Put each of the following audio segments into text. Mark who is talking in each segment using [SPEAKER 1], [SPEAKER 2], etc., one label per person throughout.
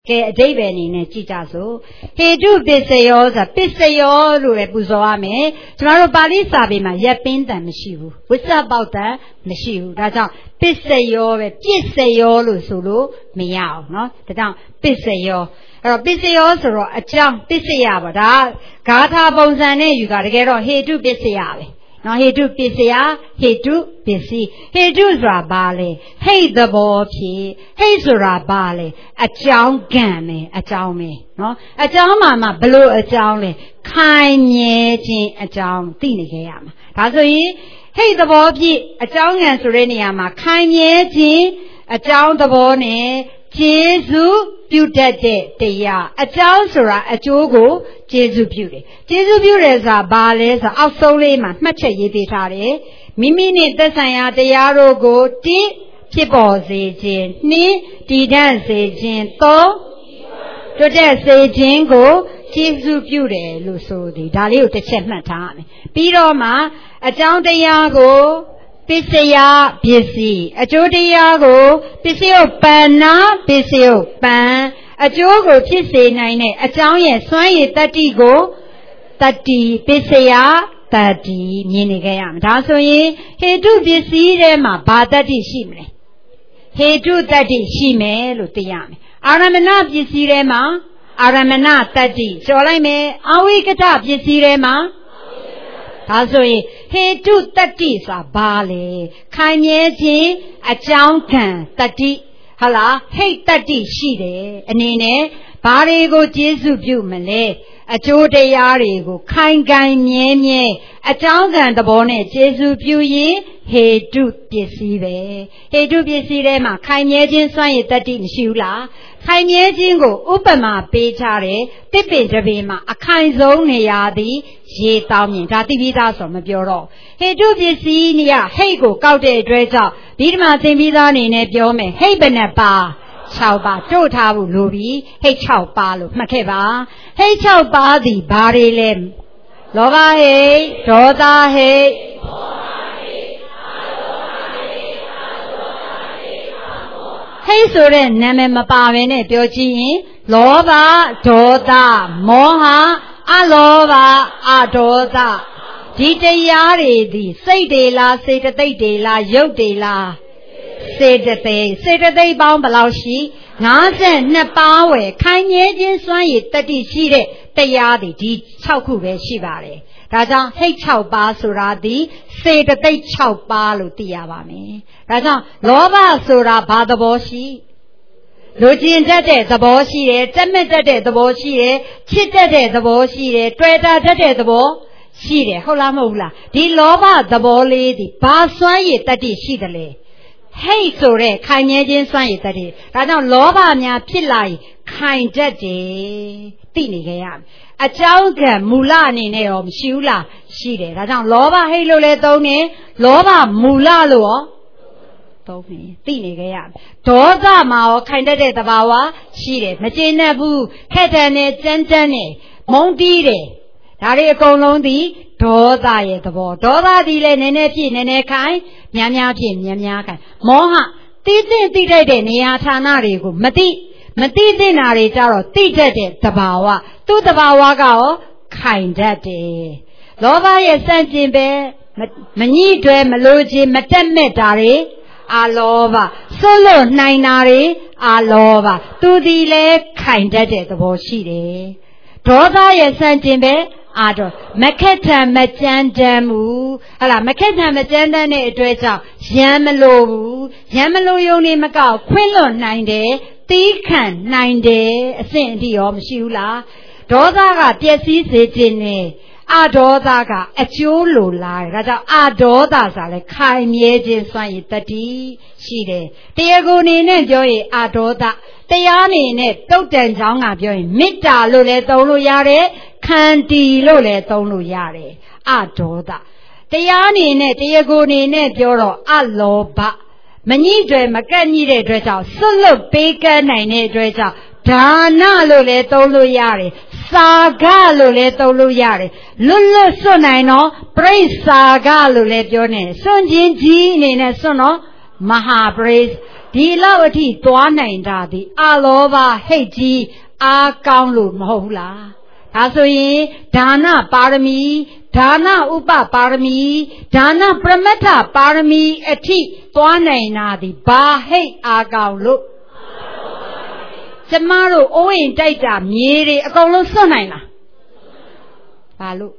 [SPEAKER 1] Che dei beni ne cicaso, che tu pisseio, lui pusome, sono pali sabi ma yapinta mishiu, what's about that mishiu, that's pisseio, lu sulu, miao, no? That's pisseio. Pisseio solo a jump pisseia, that Gata bonsane, you gotta get on here to pisseia. No, he do pisseia, he do pissy, he do rabale, he the bopy, he surabale, a chow gammy, a chow me, no, a chow mamma below a chow, kind ye, a chow, tinigam. That's he, the bopy, a chow and sereniama, kind ye, a chow the bone, Jesu, beauty, deya, a chow sura, a jogo, Jesu beauty. Jesu beauty is a bales, a solema, much a yitare. Mimi need the saya de yaro go, people say jin, ni, didn't say jin, to that say jin go, Jesu beauty, Luso, the Dalio de Chepmatan. Piroma, a town de yago, Pisseya, busy, a jodiago, Pisseo pana, Pisseo pan, a jogo, Pisse nine, a town yes, swine, 30 go, 30, Pisseya, 30, Minigam. That's why he do busy them, but that is shimmy. He do 30 shime, Lutiam. Aramana, busy them, Aramana, 30. So I may, are we get up, busy them, that's why he do 30 sa bale, Kanye, a junkan, 30. Hala, hey 30 shide, and in it, Barego Jesu Bumale, a Jode Yarigo, kind guy nye, a junkan the bonnet, Jesu Buye, he do deceive, he do deceive, ma, Kanye Jin Swine 30 shula, Kanye Jingo, Upama, Pechare, Tipin a kind zone yadi, ye tammy, Tativita from a bureau. He do deceive, hey go, Gaude dresser. Didma Timizan in a biome, hey Benapa, Chauba, Jotabu Lubi, hey Chow Balu, Makeba, hey Chow Badi, Bari Lem, Lova hey, Doda hey, hey Suren, Nememapavene, Bioji, Lova, Doda, Moha, Alova, Adoda. Dite yari di, say de la, say the day de la, yo de la, say the day bound below she, Nazen, Nepawe, Kanye Jin Sway, 30 sheet, the yadi, di, Chauku, Shivare. Raja, hey Chow Basuradi, say the day Chow Balu Tiavame. Raja, Lova Sura Badaboshi. Lujin Dade, the Boshi, Temet the Boshi, Chit the Boshi, Treta the Bo. She hola mola. The loba the boli, the basway that is shidale. Hey, sore, Kanye sway that is. Rana loba mia pillai, kind daddy, tinigam. A chowga mulani neom shula, shide. Rana loba halo le done, loba mulalo. Tony, tinigam. Toza mao, kind of the bawa, shide. Majina boo, ketane, gentane, mondire. Dari kolong di, doda ye the bo, doda di le nene pi nene kai, nyanya kai. Moha, tite nia tanarigo, mati dinari jaro, tite the bawa, to the bawa gao, kind daddy. Lova ye sentin be, mani dwe meloji, metemme dari, alova, solo nainari, alova, to the le, kind daddy the bo shide. Doda ye sentin be, Ado, Maketa Majandamu, Hala, Maketa Majandane Dresa, Yamalo, Yoni Macau, Quillo 9 day, Deacon 9 day, a saint of Shula, Dodaga, Piesi Sitine, Adodaga, a Chulu lie, rather Adodas are like kind yejin swine 30, Shide, Diagoni and Joy Adoda. They are in it, don't jong up your Mita Lule Tolu Yare, Candy Lule Tolu Yare, Adoda. They are in it, they go in it, Yoro, Aloba. Manidre, Macani dress out, Solo Bacon and dress out, Dana Lule Tolu Yare, Saga Lule Tolu Yare, Lulu Sonino, praise Saga Lule Jone, Sunjin Jean in a sono, Maha praise. ဒီလောက်အထိသွားနိုင်တာဒီအလောဘဟိတ်ကြီးအားကောင်းလို့မဟုတ်ဘူးလားဒါဆိုရင်ဒါနပါရမီဒါနဥပပါရမီဒါနပရမတ္ထပါရမီအထိသွားနိုင်တာဒီဘာဟိတ်အားကောင်းလို့ကျမတို့အိုးရင်တိုက်တာမြေတွေအကုန်လုံးစွန့်နိုင်လားဘာလို့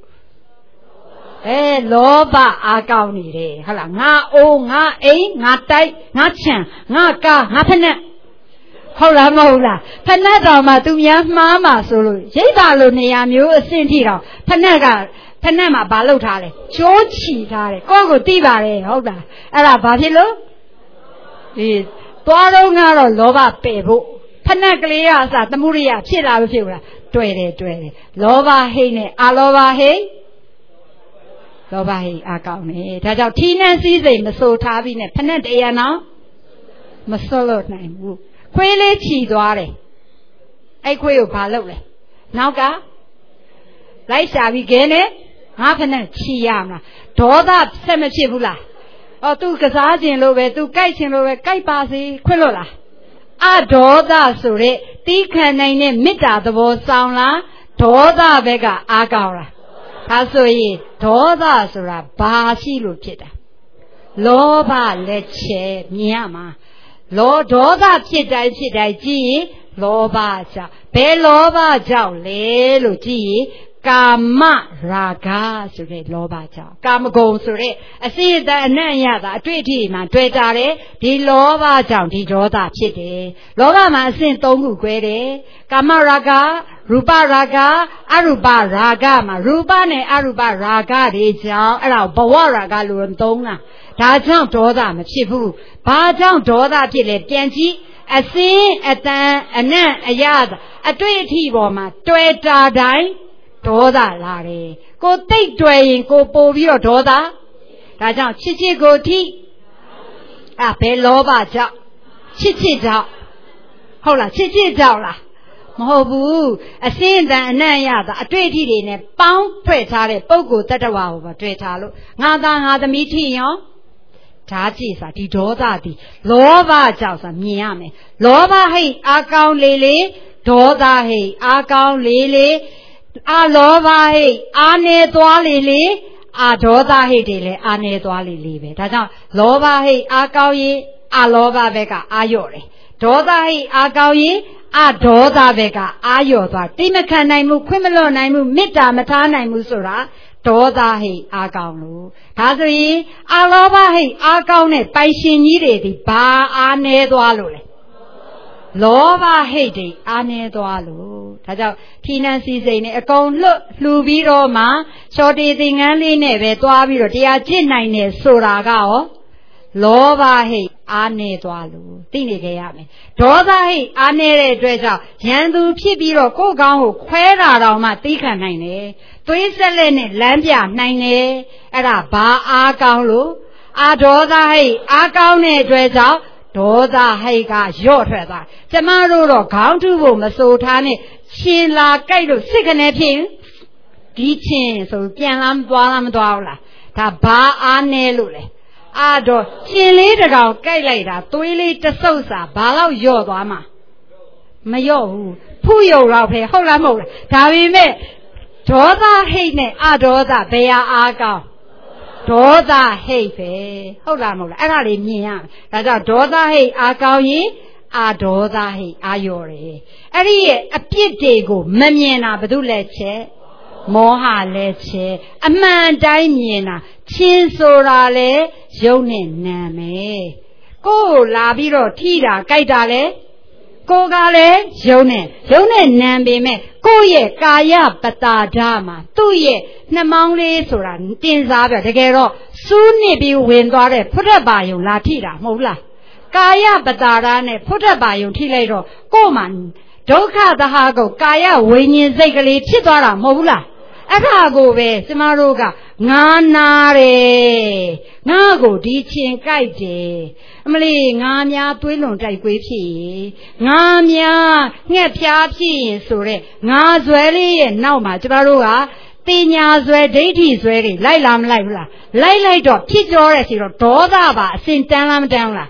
[SPEAKER 1] လောဘအားကောင်းနေတယ်ဟုတ်လားငါအိုးငါအိမ်ငါတိုက်ငါခြံငါကားငါဖက်နဲ့ဟုတ်လားမဟုတ်လားဖက်နဲ့တော်မှသူများမှားမှာဆိုလို့ရိတ်တာလို့နေရာမျိုးအဆင့်ထိတော့ဖက်နဲ့မှာဘာလုပ်ထားလဲကျိုးချီထားတယ်ကိုယ့်ကိုသိပါတယ်ဟုတ်လားအဲ့ဒါဘာဖြစ်လို့ဒီသွားတော့ကတော့လောဘပယ်ဖို့ဖက်နဲ့ကလေးကအစသမှုရိယဖြစ်လာမဖြစ်ဘူးလားတွေ့တယ်လောဘဟိတ်နဲ့အလောဘဟိတ်လောဘဟိတ်အားကောင်းတယ်ဒါကြောင့်ထီးနှံစည်းစိမ်မစိုးထားပြီးနဲ့ဖက်နဲ့တရားနော်မစွတ်လို့နိုင်ဘူးခွေးလေးခြီသွားတယ်အဲ့ခွေးကိုဘာလုပ်လဲနောက်ကလိုက်ရှာပြီးခဲနဲ့ငါဖက်နဲ့ခြီရမလားဒေါသဆက်မဖြစ်ဘူးလားသူကစားခြင်းလို့ပဲသူကြိုက်ခြင်းလို့ပဲကြိုက်ပါစေခွင့်လို့လားအဒေါသဆိုတဲ့တီးခံနိုင်တဲ့မေတ္တာသဘောဆောင်လားဒေါသဘက်ကအားကောင်းလားဒါဆိုရင်ဒေါသဆိုတာဘာရှိလို့ဖြစ်တာလောဘလက်ချက်မြင်ရမှာဒေါသဖြစ်တိုင်းကြည့်ရင်လောဘကြောင့်ဘယ်လောဘကြောင့်လဲလို့ကြည့်ရင်ကာမရာဂဆိုတဲ့လောဘကြောင့်ကာမဂုဏ်ဆိုတဲ့အစိအတန်အနံ့ရတာအတွေ့အထိမှတွေ့ကြတယ်ဒီလောဘကြောင့်ဒီဒေါသဖြစ်တယ်လောဘမှာအဆင့်၃ခု꿰တယ်ကာမရာဂရူပရာဂအရူပရာဂမှာရူပနဲ့အရူပရာဂတွေကြောင့်အဲ့ဒါဘဝရာဂလို့သုံးတာဒါကြောင့်ဒေါသမဖြစ်ဘူးဘာကြောင့်ဒေါသဖြစ်လဲပြန်ကြည့်အစင်းအတန်အနံ့အရအတွေ့အထိပေါ်မှာတွေ့တာတိုင်းဒေါသလာတယ်ကိုတိတ်တွေ့ရင်ကိုပို့ပြီးတော့ဒေါသဒါကြောင့်ချစ်ကိုထိဘယ်လောဘကြောင့်ချစ်ကြောင့်ဟုတ်လားချစ်ကြောင့်လားမဟုတ်ဘူးအစင်းတန်အနံ့ရတာအတွေ့အထိတွေနဲ့ပေါင်းဖွဲ့ထားတဲ့ပုဂ္ဂိုလ်တ attva ကိုပဲတွေ့ထားလို့ငါသားငါသမီးထိရောဓာကြည့်စာဒီဒေါသဒီလောဘကြောင့်ဆိုမြင်ရမယ်လောဘဟိတ်အားကောင်းလေဒေါသဟိတ်အားကောင်းလေအလောဘဟိတ်အားနေသွားလေအဒေါသဟိတ်တွေလည်းအားနေသွားလေပဲဒါကြောင့်လောဘဟိတ်အားကောင်းရင်အလောဘဘက်ကအားလျော့တယ်ဒေါသဟိတ်အားကောင်းရင်အဒေါသဘက်ကအာရော်သွားတိမခံနိုင်မှုခွင့်မလွတ်နိုင်မှုမေတ္တာမထားနိုင်မှုဆိုတာဒေါသဟိတ်အားကောင်းလို့ဒါဆိုရင်အလောဘဟိတ်အားကောင်းတဲ့ပိုင်ရှင်ကြီးတွေဒီဘာအားနေသွားလို့လဲလောဘဟိတ်တွေအားနေသွားလို့ဒါကြောင့်ထီးနှံစည်းစိမ်နဲ့အကုန်လှူပြီးတော့မှချော်တေသင်္ကန်းလေးနဲ့ပဲသွားပြီးတော့တရားကျင့်နိုင်တယ်ဆိုတာကရောလောဘဟိတ်အားနေသွားလို့သိနေကြရမယ်ဒေါသဟိတ်အားနေတဲ့အတွက်ကြောင့်ရန်သူဖြစ်ပြီးတော့ကိုယ်ကောင်းကိုခွဲတာတောင်မှသိခံနိုင်တယ်သွေးဆက်လက်နဲ့လမ်းပြနိုင်တယ်အဲ့ဒါဘာအားကောင်းလို့အာဒေါသဟိတ်အားကောင်းတဲ့အတွက်ကြောင့်ဒေါသဟိတ်ကရော့ထွက်သွားကျမတို့တော့ခေါင်းထုဖို့မစိုးထားနဲ့ရှင်လာကြိုက်လို့စိတ်ကနေဖြစ်ဒီချင်းဆိုပြန်လာမသွားဘူးလားဒါဘာအားနေလို့လဲတော့ရှင်လေးတကောင်ကြိုက်လိုက်တာသွေးလေးတဆုပ်စာဘာလို့ယော့သွားမှာမယော့ဘူးဖူးယုံတော့ဖဲဟုတ်လားမဟုတ်လားဒါပေမဲ့ဒေါသဟိတ်နဲ့အဒေါသဘယ်ဟာအားကောင်းဒေါသဟိတ်ပဲဟုတ်လားမဟုတ်လားအဲ့ဒါလေးမြင်ရမယ်ဒါကြောင့်ဒေါသဟိတ်အားကောင်းရင်အဒေါသဟိတ်အာယော်တယ်အဲ့ဒီရဲ့အပြစ်တွေကိုမမြင်တာဘာလို့လဲချက်မောဟလည်းချက်အမှန်တိုင်းမြင်တာချင်းဆိုတာလေရုပ်နဲ့နာမယ်ကိုယ်လာပြီးတော့ထိတာကြိုက်တာလေကိုယ်ကလည်းရုပ်နဲ့နာပေမဲ့ကိုယ့်ရဲ့ကာယပတာဒမှာသူ့ရဲ့နှမောင်းလေးဆိုတာတင်စားပြတကယ်တော့စူးနစ်ပြီးဝင်သွားတဲ့ဖုဒ္ဓဘာယုံလာထိတာမဟုတ်လားကာယပတာဒနဲ့ဖုဒ္ဓဘာယုံထိလိုက်တော့ကိုယ်မှဒုက္ခသဟကိုကာယဝိညာဉ်စိတ်ကလေးဖြစ်သွားတာမဟုတ်ဘူးလားအဲ့ဒါကိုပဲကျမတို့ကငါနာတယ်ငါကိုဒီချင်းကြိုက်တယ်အမလေးငါများသွေးလွန်တိုက်ကွေးဖြစ်ရင်ငါများငှက်ဖျားဖြစ်ရင်ဆိုတဲ့ငါဇွဲလေးရဲ့နောက်မှာကျမတို့ကတင်ညာဇွဲဒိဋ္ဌိဇွဲတွေလိုက်လားမလိုက်ဘူးလားလိုက်တော့ဖြစ်ကြောတဲ့စီတော့ဒေါသပါအစင်တန်းလားမတန်းဘူးလား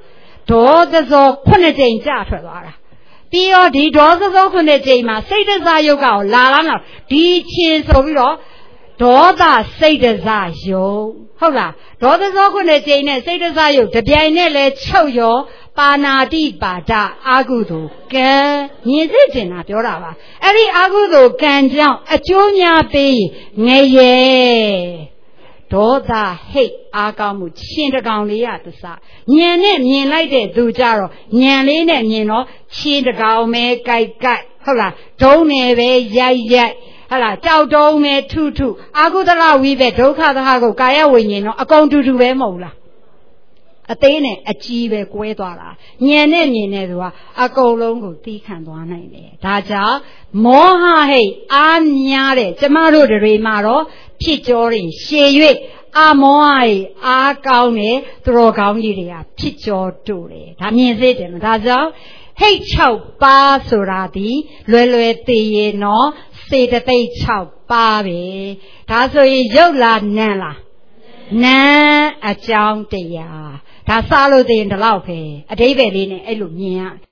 [SPEAKER 1] ဒေါသဇော9ကြိမ်ကြထွက်သွားတာပြီးတော့ဒီဒေါသဇော9ကြိမ်မှာစိတ်တစားယုတ်ကကိုလာလားမလားဒီချင်းဆိုပြီးတော့ဒေါသစိတ်တစားယုတ်ဟုတ်လားဒေါသဇော9ကြိမ်နဲ့စိတ်တစားယုတ်တပြိုင်နဲ့လဲချုပ်ရောပါဏာတိပါဒအာဟုသို့ကံမြင်သိကျင်တာပြောတာပါအဲ့ဒီအာဟုသို့ကံကြောင့်အကျိုးများပေးငရေဒေါသဟိတ်အားကောင်းမှုချင်းတကောင်လေးရသစညံနဲ့မြင်လိုက်တဲ့သူကြတော့ညံလေးနဲ့မြင်တော့ချင်းတကောင်ပဲကြိုက်ဟုတ်လားဒုံးနယ်ပဲရိုက်ဟုတ်လားကြောက်တုံးပဲထုအာဟုသရဝိပဲဒုက္ခသဟကိုကာယဝိညာဉ်တော့အကုန်တူပဲမဟုတ်လားအသေးနဲ့အကြီးပဲကွဲသွားတာညံနဲ့မြင်တဲ့သူကအကုန်လုံးကိုသီးခံသွားနိုင်တယ်ဒါကြောင့်မောဟဟိတ်အားများတဲ့ကျမတို့တွေမှာတော့ဖြစ်ကြောရင်ရှည်၍အမောဟဟိတ်အားကောင်းတဲ့သူတော်ကောင်းကြီးတွေကဖြစ်ကြောတို့တယ်ဒါမြင်စေတယ်မဒါကြောင့်ဟိတ်6ပါးဆိုတာဒီလွယ်သိရင်တော့စေတသိက်6ပါးပဲဒါဆိုရင်ရုပ်လားနာမ်လားနာမ်အကြောင်းတရားဒါစားလို့သိရင်ဒီလောက်ပဲအဓိပ္ပာယ်လေးနဲ့အဲ့လိုမြင်ရ